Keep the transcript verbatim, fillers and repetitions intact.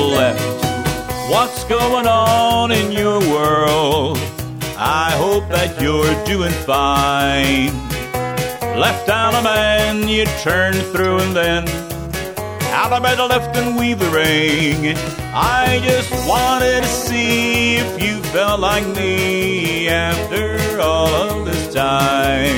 left. What's going on in your world? I hope that you're doing fine. Left out a man, you turn through and then out of bed left and weavering. I just wanted to see if you felt like me after all of this time.